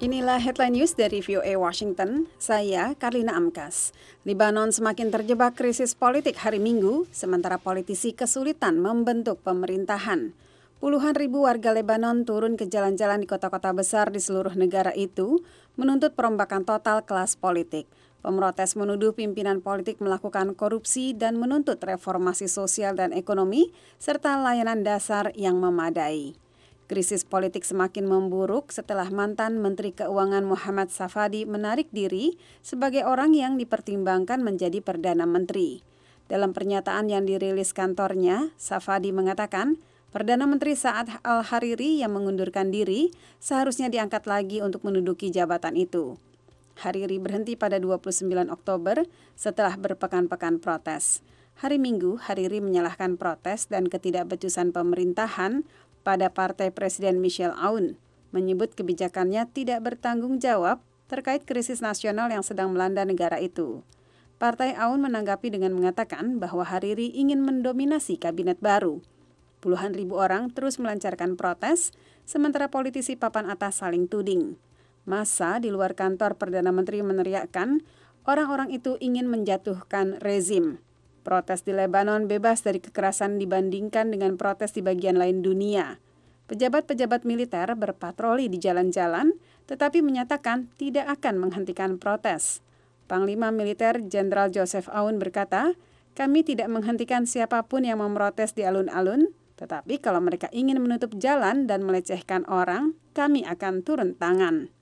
Inilah headline news dari VOA Washington, saya Karlina Amkas. Libanon semakin terjebak krisis politik hari Minggu, sementara politisi kesulitan membentuk pemerintahan. Puluhan ribu warga Lebanon turun ke jalan-jalan di kota-kota besar di seluruh negara itu, menuntut perombakan total kelas politik. Pemrotes menuduh pimpinan politik melakukan korupsi dan menuntut reformasi sosial dan ekonomi, serta layanan dasar yang memadai. Krisis politik semakin memburuk setelah mantan Menteri Keuangan Muhammad Safadi menarik diri sebagai orang yang dipertimbangkan menjadi Perdana Menteri. Dalam pernyataan yang dirilis kantornya, Safadi mengatakan, Perdana Menteri Saad Al-Hariri yang mengundurkan diri seharusnya diangkat lagi untuk menduduki jabatan itu. Hariri berhenti pada 29 Oktober setelah berpekan-pekan protes. Hari Minggu, Hariri menyalahkan protes dan ketidakbecusan pemerintahan pada partai Presiden Michel Aoun, menyebut kebijakannya tidak bertanggung jawab terkait krisis nasional yang sedang melanda negara itu. Partai Aoun menanggapi dengan mengatakan bahwa Hariri ingin mendominasi kabinet baru. Puluhan ribu orang terus melancarkan protes, sementara politisi papan atas saling tuding. Massa di luar kantor Perdana Menteri meneriakkan, orang-orang itu ingin menjatuhkan rezim. Protes di Lebanon bebas dari kekerasan dibandingkan dengan protes di bagian lain dunia. Pejabat-pejabat militer berpatroli di jalan-jalan, tetapi menyatakan tidak akan menghentikan protes. Panglima Militer Jenderal Joseph Aoun berkata, kami tidak menghentikan siapapun yang memprotes di alun-alun, tetapi kalau mereka ingin menutup jalan dan melecehkan orang, kami akan turun tangan.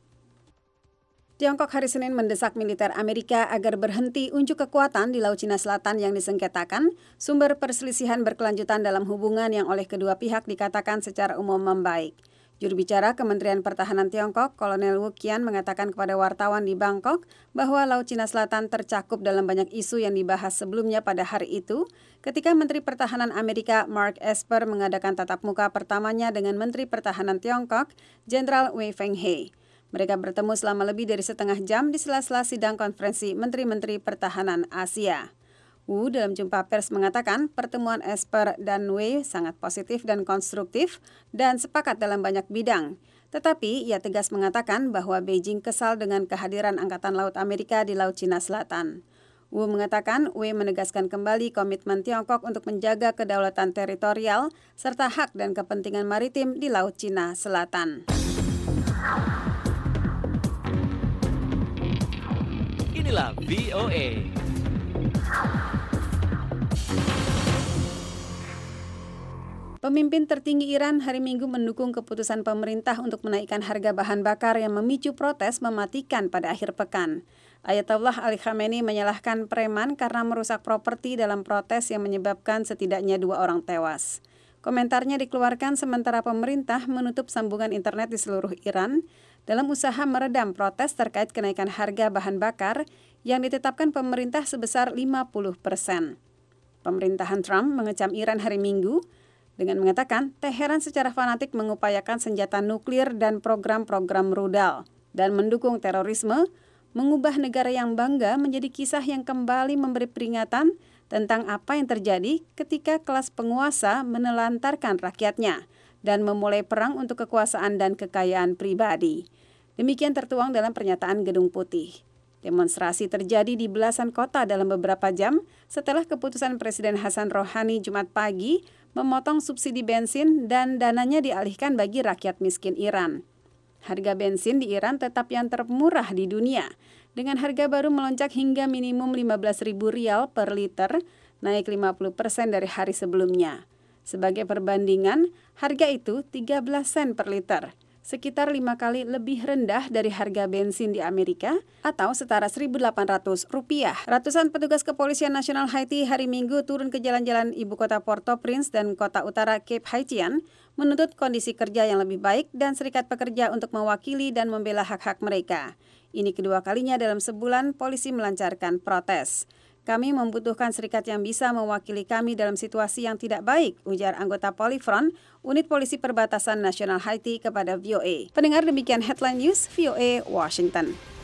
Tiongkok hari Senin mendesak militer Amerika agar berhenti unjuk kekuatan di Laut Cina Selatan yang disengketakan, sumber perselisihan berkelanjutan dalam hubungan yang oleh kedua pihak dikatakan secara umum membaik. Juru bicara Kementerian Pertahanan Tiongkok, Kolonel Wu Qian mengatakan kepada wartawan di Bangkok bahwa Laut Cina Selatan tercakup dalam banyak isu yang dibahas sebelumnya pada hari itu, ketika Menteri Pertahanan Amerika Mark Esper mengadakan tatap muka pertamanya dengan Menteri Pertahanan Tiongkok, Jenderal Wei Fenghe. Mereka bertemu selama lebih dari setengah jam di sela-sela sidang konferensi Menteri-Menteri Pertahanan Asia. Wu dalam jumpa pers mengatakan pertemuan Esper dan Wei sangat positif dan konstruktif dan sepakat dalam banyak bidang. Tetapi ia tegas mengatakan bahwa Beijing kesal dengan kehadiran Angkatan Laut Amerika di Laut Cina Selatan. Wu mengatakan Wei menegaskan kembali komitmen Tiongkok untuk menjaga kedaulatan teritorial serta hak dan kepentingan maritim di Laut Cina Selatan. Inilah VOA. Pemimpin tertinggi Iran hari Minggu mendukung keputusan pemerintah untuk menaikkan harga bahan bakar yang memicu protes mematikan pada akhir pekan. Ayatollah Ali Khamenei menyalahkan preman karena merusak properti dalam protes yang menyebabkan setidaknya 2 orang tewas. Komentarnya dikeluarkan sementara pemerintah menutup sambungan internet di seluruh Iran dalam usaha meredam protes terkait kenaikan harga bahan bakar yang ditetapkan pemerintah sebesar 50%. Pemerintahan Trump mengecam Iran hari Minggu dengan mengatakan Teheran secara fanatik mengupayakan senjata nuklir dan program-program rudal dan mendukung terorisme, mengubah negara yang bangga menjadi kisah yang kembali memberi peringatan tentang apa yang terjadi ketika kelas penguasa menelantarkan rakyatnya dan memulai perang untuk kekuasaan dan kekayaan pribadi. Demikian tertuang dalam pernyataan Gedung Putih. Demonstrasi terjadi di belasan kota dalam beberapa jam setelah keputusan Presiden Hasan Rouhani Jumat pagi memotong subsidi bensin dan dananya dialihkan bagi rakyat miskin Iran. Harga bensin di Iran tetap yang termurah di dunia, dengan harga baru melonjak hingga minimum Rp15.000 per liter, naik 50% dari hari sebelumnya. Sebagai perbandingan, harga itu 13 sen per liter, sekitar 5 kali lebih rendah dari harga bensin di Amerika atau setara Rp1.800. Ratusan petugas kepolisian nasional Haiti hari Minggu turun ke jalan-jalan ibu kota Port-au-Prince dan kota utara Cape Haitian menuntut kondisi kerja yang lebih baik dan serikat pekerja untuk mewakili dan membela hak-hak mereka. Ini kedua kalinya dalam sebulan polisi melancarkan protes. Kami membutuhkan serikat yang bisa mewakili kami dalam situasi yang tidak baik, ujar anggota Polifront, unit polisi perbatasan nasional Haiti kepada VOA. Pendengar, demikian headline news VOA Washington.